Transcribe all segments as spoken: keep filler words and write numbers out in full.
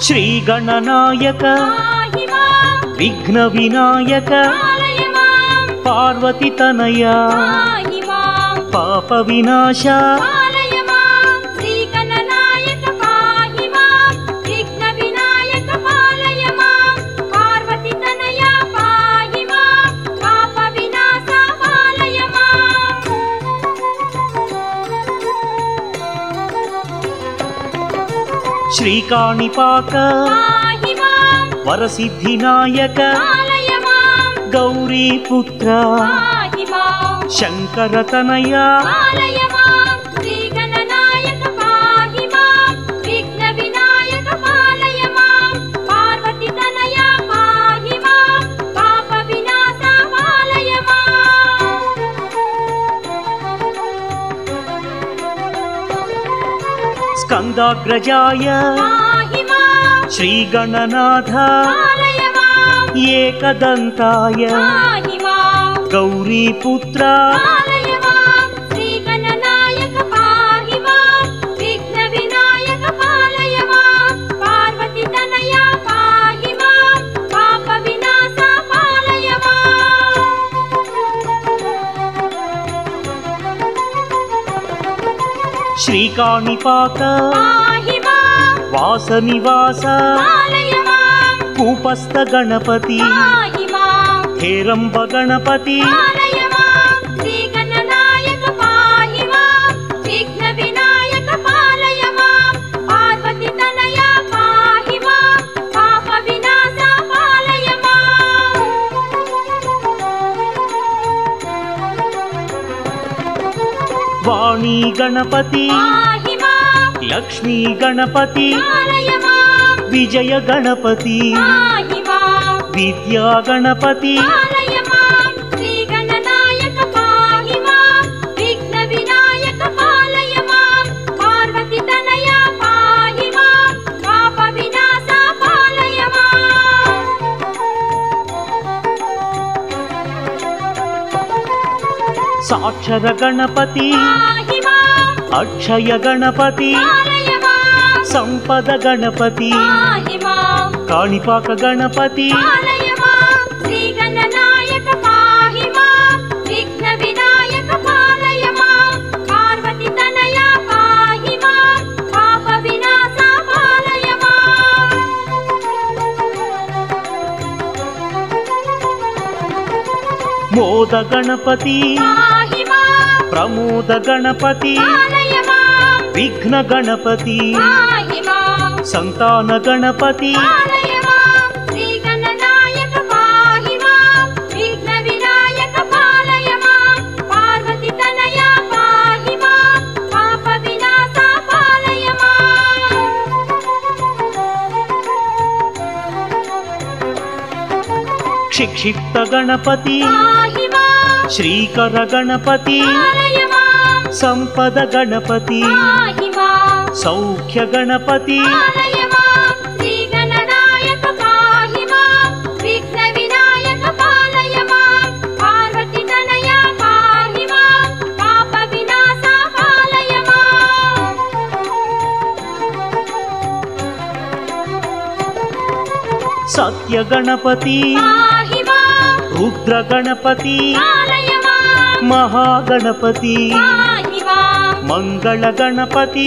श्री गणनायक विघ्न विनायक पार्वती तनया पाप विनाश श्रीकाणिपाक वरसिद्धिनायक गौरीपुत्र शंकरतनया स्कंदाग्रजाय श्रीगणनाथ एकदंताय गौरीपुत्र श्रीकाणिपाक वासनिवास कूपस्थ गणपति हेरंब गणपति वाणी गणपति लक्ष्मी गणपति विजय गणपति विद्या गणपति साक्षर गणपति अक्षय गणपति संपद गणपति काणिपाक गणपति मोद गणपति प्रमोद गणपति विघ्न गणपति संतान गणपति शिक्षित गणपति श्रीकर गणपति संपद गणपति सौख्य गणपति सत्य गणपति रुद्र गणपति महागणपति मंगल गणपति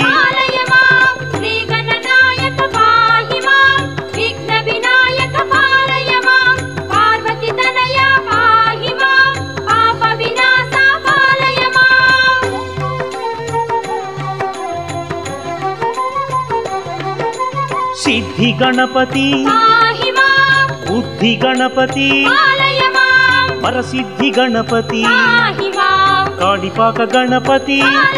सिद्धि गणपति बुद्धि गणपति वरसिद्धि गणपति काणिपाक गणपति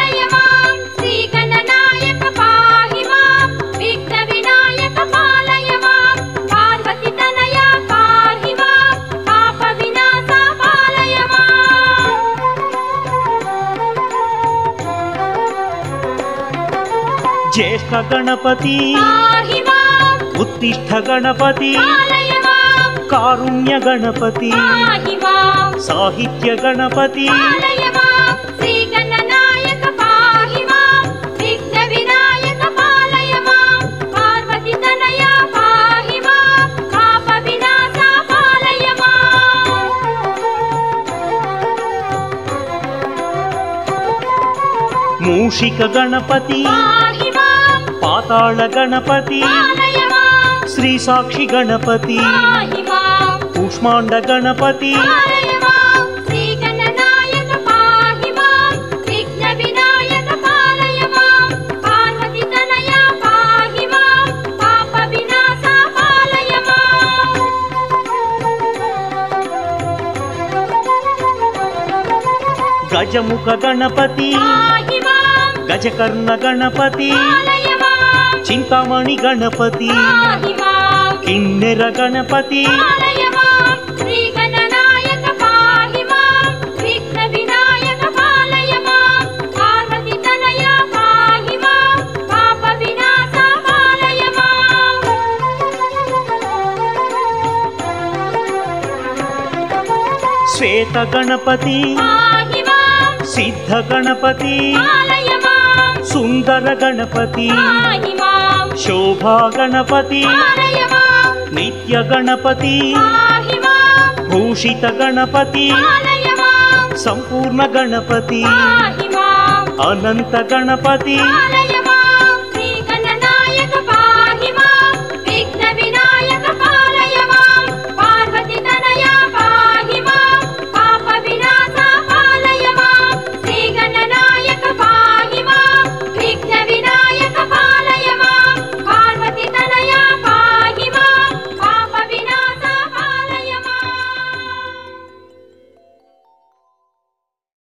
ज्येष्ठ गणपति उत्तिष्ठ गणपति कारुण्य गणपति साहित्य गणपति पार्वती तनया మూషిక గణపతి పాహి మాం పాతాళ గణపతి పాలయ మాం శ్రీ సాక్షి గణపతి పాహి మాం కూష్మాండ గణపతి పాలయ మాం శ్రీ గణనాయక పాహి మాం విఘ్న వినాయక పాలయ మాం పార్వతి తనయ పాహి మాం పాప వినాశ పాలయ మాం గజముఖ గణపతి పాహి మాం గజకర్ణ గణపతి పాలయ మాం చింతామణి గణపతి పాహి మాం కిన్నెర గణపతి పాలయ మాం శ్రీ గణనాయక పాహి మాం విఘ్న వినాయక పాలయ మాం పార్వతి తనయ పాహి మాం పాప వినాశ పాలయ మాం శ్వేత గణపతి పాహి మాం సిద్ధ గణపతి పాలయ మాం సుందర గణపతి పాహి మాం శోభా గణపతి పాలయ మాం నిత్య గణపతి పాహి మాం భూషిత గణపతి పాలయ మాం సంపూర్ణ గణపతి పాహి మాం అనంత గణపతి పాలయ